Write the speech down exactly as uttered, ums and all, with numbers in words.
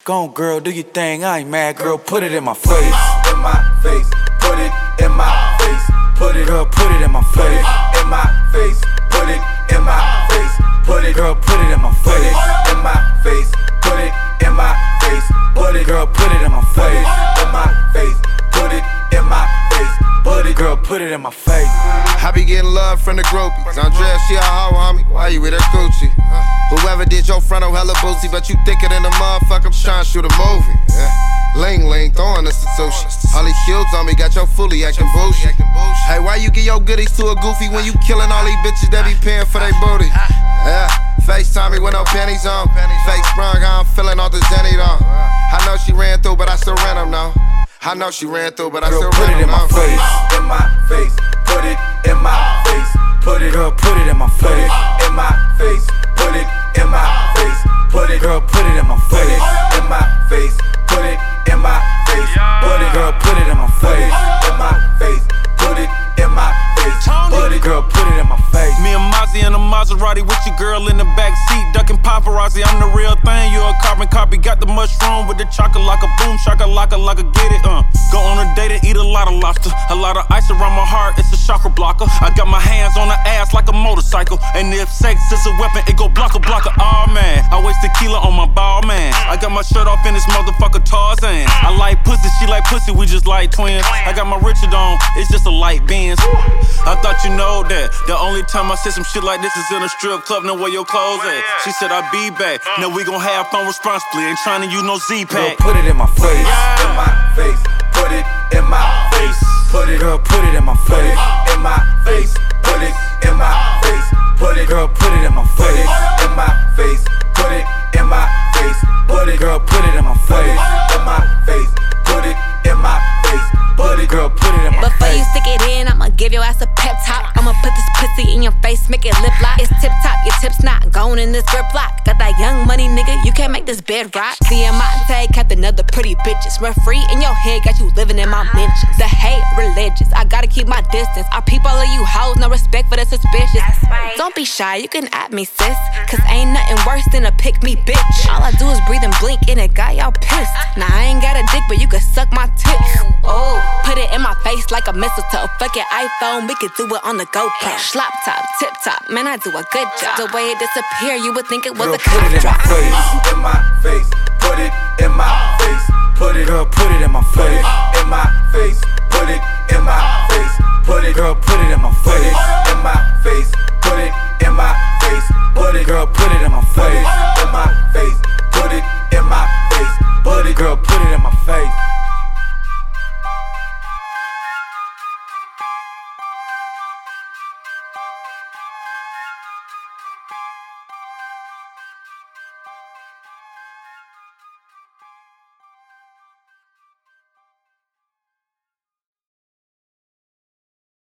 Go on, girl, do your thing. I ain't mad, girl. Put it in my face. In my face. Put it in my face. Put it, girl. Put it in my face. In my face. Put it in my face. Put it, girl. Put it in my face. In my face. Put it in my face. Put it, girl. Put it in my face. In my face. Put it in my face. Put it, girl. Put it in my face. I be getting love from the groupies. Andrea, she a hoe, homie. Why you with her Gucci? Whoever did your frontal hella boozy, but you thicker than a motherfucker. I'm trying to shoot a movie. Yeah. Ling ling, throwing us to sushi. All these shields on me, got your fully acting bougie. Hey, why you give your goodies to a goofy when you killing all these bitches that be paying for their booty? Yeah, FaceTime me with no panties on. Fake sprung, how I'm feeling all the Zenny though. I know she ran through, but I still ran them now. I know she ran through, but I girl, still put ran it in them my now. face. In my face. Put it in my face. Put it, girl. Put it in my face. In my face. Put it in my face. Put it, girl. Put it in my face. In my face. Put it in my face. Put it, girl. Put it in my face. In my face. Put it in my face. Put it, girl. Put it in my face. Me and Mozzie in a Maserati with your girl in the back seat, ducking paparazzi. I'm the real thing, you a carbon copy. Got the mushroom with the chocolate like a boom, shaka laka like a get it. Uh, go on a date and eat a lot of lobster, a lot of ice around my heart. It's a chakra blocker. I got my hands on the ass like a motorcycle, and if sex is a weapon, it go blocker blocker. Oh man, I waste tequila on my ball man. I got my shirt off in this motherfucker Tarzan. I like pussy, she like pussy, we just like twins. I got my Richard on, it's just a light Benz. I thought you know that the only time I said some shit like this is in a strip club. Know where your clothes at? She said I'll be back. Now we gon' have fun responsibly. Ain't tryna use no Z-Pack. Girl, put it in my face. In my face. Put it in my face. Put it, girl. Put it in my face. In my face. Put it in my face. Put it, girl. Put it in my face. In my face. Put it in my face. Put it, girl. Put it in my face. In my face. Put it in my face. Put it, girl. Put it in my face. Before you stick it in, I'ma give your ass a pep talk. I'ma put this pussy in your face, make it lip lock. It's tip top, your tips not going in this grip lock. Got that young money, nigga, you can't make this bed rock. Diamante kept another pretty bitches. Run free in your head, got you living in my mentions. The hate religious, I gotta keep my distance. I peep all of you hoes, no respect for the suspicious. Right. Don't be shy, you can at me, sis. Cause ain't nothing worse than a pick me bitch. All I do is breathe and blink, and it got y'all pissed. Now I ain't got a dick, but you can suck my tits. Oh, put it in my face like a mistletoe. Fuck your iPhone, we could do it on the GoPro. Slop top, tip top, man, I do a good job. The way it disappear, you would think it was girl, a cock put it in drop. my face. in my face. Put it in my face. Put it, girl. Put it in my face. In my face. Put it in my face. Put it, girl. Put it in my face. In my face. Put it in my face. Put it, girl. Put it in my face. In my face. Put it in my face. Put it, girl. Put it in my face.